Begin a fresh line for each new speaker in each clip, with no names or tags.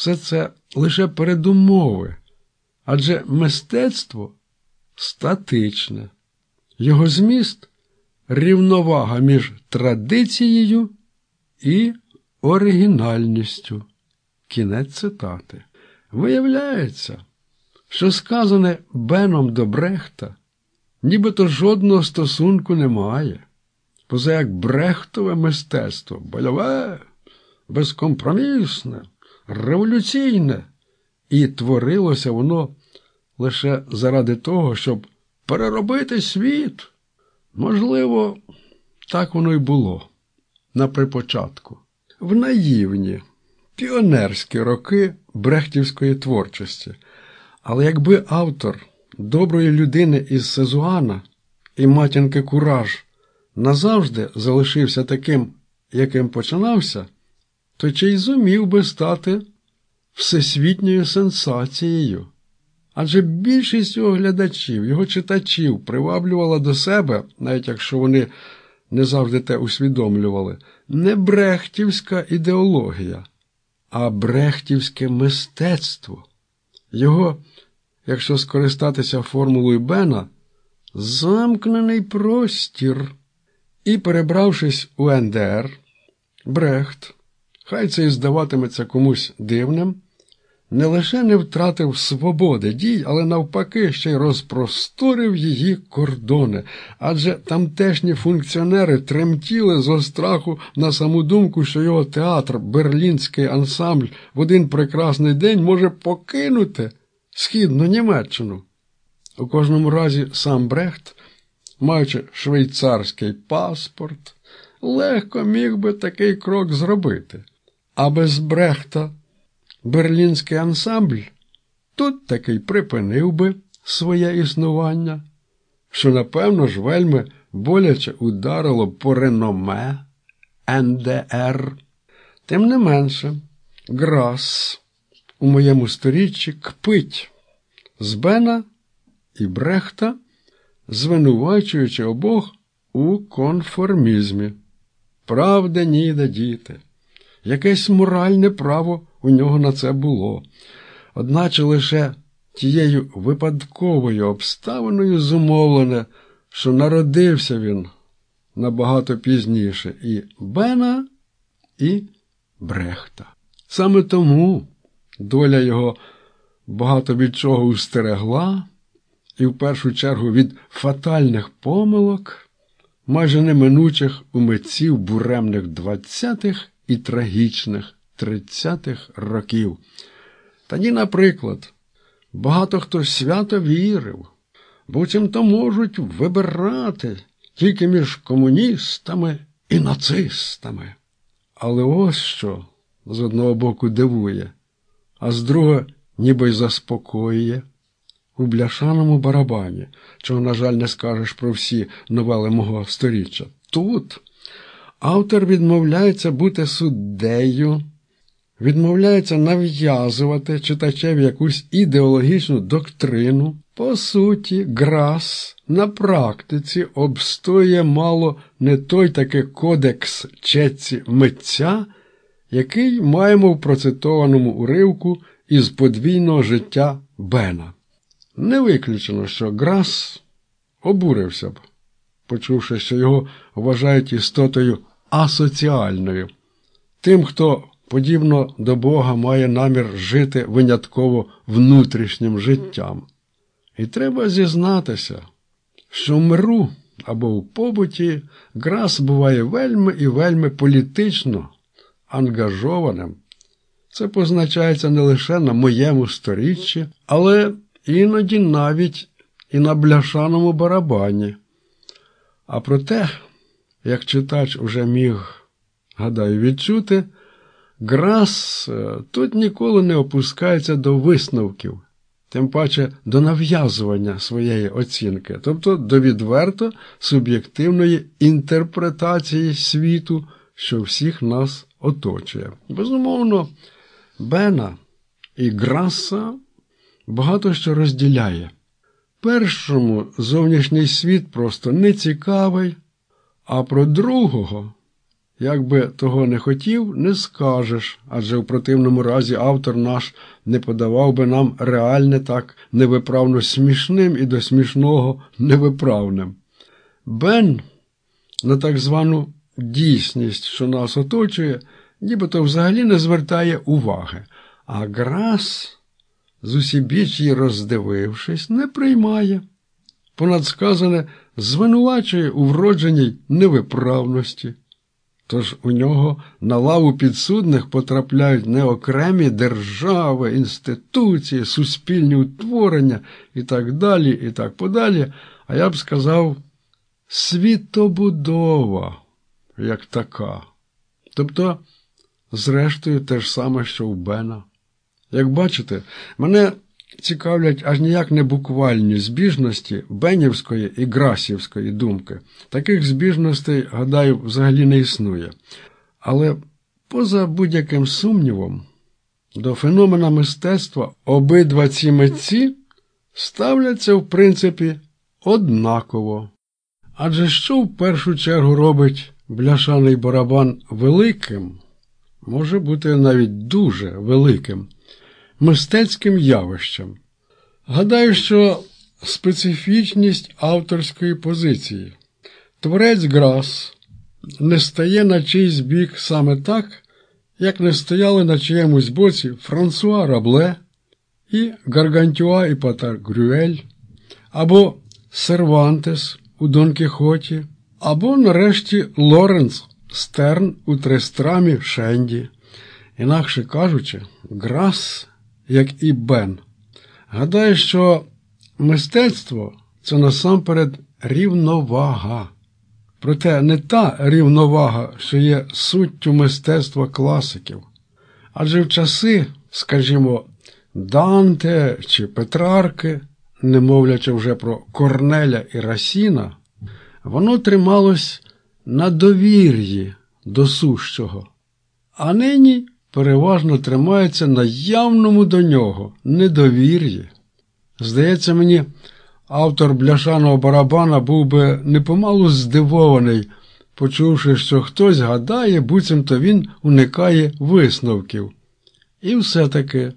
все це лише передумови, адже мистецтво статичне. Його зміст – рівновага між традицією і оригінальністю. Кінець цитати. Виявляється, що сказане Беном до Брехта нібито жодного стосунку не має, поза як Брехтове мистецтво – больове, безкомпромісне, революційне, і творилося воно лише заради того, щоб переробити світ. Можливо, так воно й було на припочатку. В наївні, піонерські роки брехтівської творчості. Але якби автор «Доброї людини» із Сезуана і «Матінки Кураж» назавжди залишився таким, яким починався, то чи й зумів би стати всесвітньою сенсацією? Адже більшість його глядачів, його читачів приваблювала до себе, навіть якщо вони не завжди те усвідомлювали, не брехтівська ідеологія, а брехтівське мистецтво. Його, якщо скористатися формулою Бена, замкнений простір. І, перебравшись у НДР, Брехт, хай це і здаватиметься комусь дивним, не лише не втратив свободи дій, але навпаки ще й розпросторив її кордони, адже тамтешні функціонери тремтіли зо страху на саму думку, що його театр, берлінський ансамбль, в один прекрасний день може покинути Східну Німеччину. У кожному разі сам Брехт, маючи швейцарський паспорт, легко міг би такий крок зробити. А без Брехта берлінський ансамбль тут таки припинив би своє існування, що, напевно ж, вельми боляче ударило по реноме НДР. Тим не менше, Грасс у моєму сторіччі кпить з Бена і Брехта, звинувачуючи обох у конформізмі. Правда ніде діти. Якесь моральне право у нього на це було. Одначе лише тією випадковою обставиною зумовлене, що народився він набагато пізніше і Бена, і Брехта. Саме тому доля його багато від чого устерегла, і в першу чергу від фатальних помилок, майже неминучих у митців буремних 20-х і трагічних 30-х років. Тоді, наприклад, багато хто свято вірив, буцімто можуть вибирати тільки між комуністами і нацистами. Але ось що з одного боку дивує, а з другого ніби й заспокоює. У «Бляшаному барабані», чого, на жаль, не скажеш про всі новели мого сторіччя. Тут автор відмовляється бути суддею, відмовляється нав'язувати читачеві якусь ідеологічну доктрину. По суті, Грасс на практиці обстоює мало не той таки кодекс честі митця, який маємо в процитованому уривку із подвійного життя Бена. Не виключено, що Грасс обурився б, почувши, що його вважають істотою асоціальною, тим, хто, подібно до Бога, має намір жити винятково внутрішнім життям. І треба зізнатися, що в миру або в побуті Грасс буває вельми і вельми політично ангажованим. Це позначається не лише на моєму сторіччі, але іноді навіть і на «Бляшаному барабані». А проте, як читач уже міг, гадаю, відчути, Грасс тут ніколи не опускається до висновків, тим паче до нав'язування своєї оцінки, тобто до відверто суб'єктивної інтерпретації світу, що всіх нас оточує. Безумовно, Бена і Грасса багато що розділяє. Першому зовнішній світ просто не цікавий, а про другого, як би того не хотів, не скажеш, адже в противному разі автор наш не подавав би нам реальне так невиправно смішним і до смішного невиправним. Бен на так звану дійсність, що нас оточує, нібито взагалі не звертає уваги, а Грасс, зусібіч її роздивившись, не приймає. Понад сказане, звинувачує у вродженій невиправності. Тож у нього на лаву підсудних потрапляють не окремі держави, інституції, суспільні утворення і так далі, і так подалі, а я б сказав, світобудова як така. Тобто, зрештою, те ж саме, що у Бена. Як бачите, мене цікавлять аж ніяк не буквальні збіжності бенівської і грасівської думки. Таких збіжностей, гадаю, взагалі не існує. Але поза будь-яким сумнівом, до феномена мистецтва обидва ці митці ставляться, в принципі, однаково. Адже що в першу чергу робить бляшаний барабан великим, може бути навіть дуже великим, мистецьким явищем? Гадаю, що специфічність авторської позиції. Творець Грасс не стає на чийсь бік саме так, як не стояли на чиємусь боці Франсуа Рабле і Гаргантюа і Пантагрюель, або Сервантес у Дон Кіхоті, або, нарешті, Лоренс Стерн у Трестрамі Шенді. Інакше кажучи, Грасс, як і Бен, гадає, що мистецтво – це насамперед рівновага. Проте не та рівновага, що є суттю мистецтва класиків. Адже в часи, скажімо, Данте чи Петрарки, не мовлячи вже про Корнеля і Расіна, воно трималось на довір'ї до сущого, а нині переважно тримається на явному до нього недовір'ї. Здається мені, автор бляшаного барабана був би непомалу здивований, почувши, що хтось гадає, буцімто він уникає висновків. І все-таки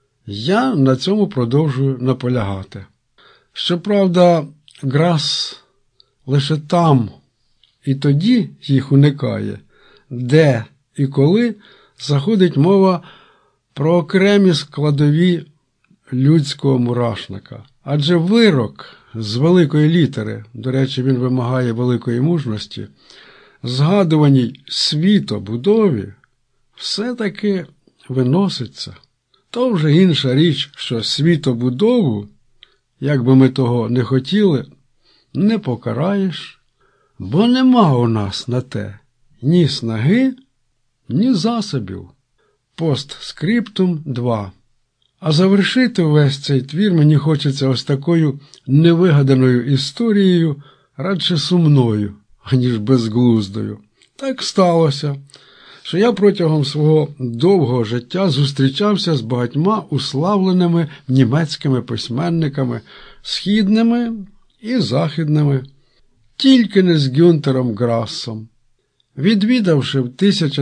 я на цьому продовжую наполягати. Щоправда, Грасс лише там і тоді їх уникає, де і коли заходить мова про окремі складові людського мурашника. Адже вирок з великої літери, до речі, він вимагає великої мужності, згадуваній світобудові, все-таки виноситься. То вже інша річ, що світобудову, як би ми того не хотіли, не покараєш, бо нема у нас на те ні снаги, ні засобів. Постскриптум 2. А завершити весь цей твір мені хочеться ось такою невигаданою історією, радше сумною, аніж безглуздою. Так сталося, що я протягом свого довгого життя зустрічався з багатьма уславленими німецькими письменниками, східними і західними, тільки не з Гюнтером Грассом. Відвідавши в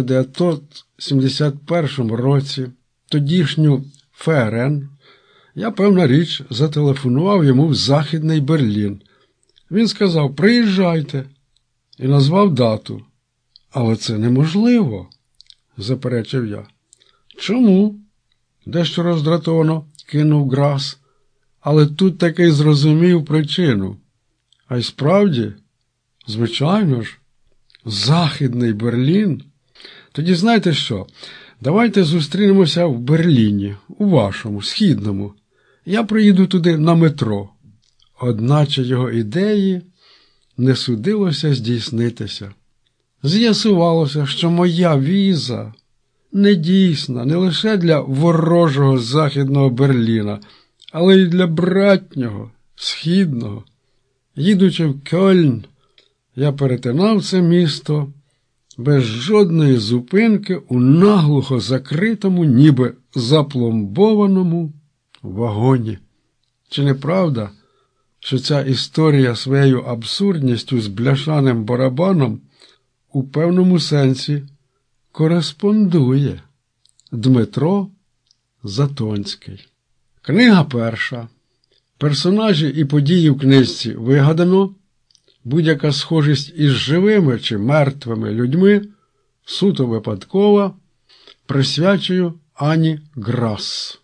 1971 році тодішню ФРН, я, певна річ, зателефонував йому в Західний Берлін. Він сказав: «Приїжджайте», і назвав дату. «Але це неможливо», – заперечив я. «Чому?» – дещо роздратовано кинув Грасс, але тут таки зрозумів причину. А й справді, звичайно ж, Західний Берлін. Тоді знаєте що? Давайте зустрінемося в Берліні, у вашому, східному. Я приїду туди на метро. Одначе його ідеї не судилося здійснитися. З'ясувалося, що моя віза недійсна не лише для ворожого Західного Берліна, але й для братнього, східного. Їдучи в Кьольн, я перетинав це місто без жодної зупинки у наглухо закритому, ніби запломбованому вагоні. Чи не правда, що ця історія своєю абсурдністю з бляшаним барабаном у певному сенсі кореспондує. Дмитро Затонський. Книга перша. Персонажі і події в книжці вигадано. Будь-яка схожість із живими чи мертвими людьми суто випадкова. Присвячую Ані Грасс.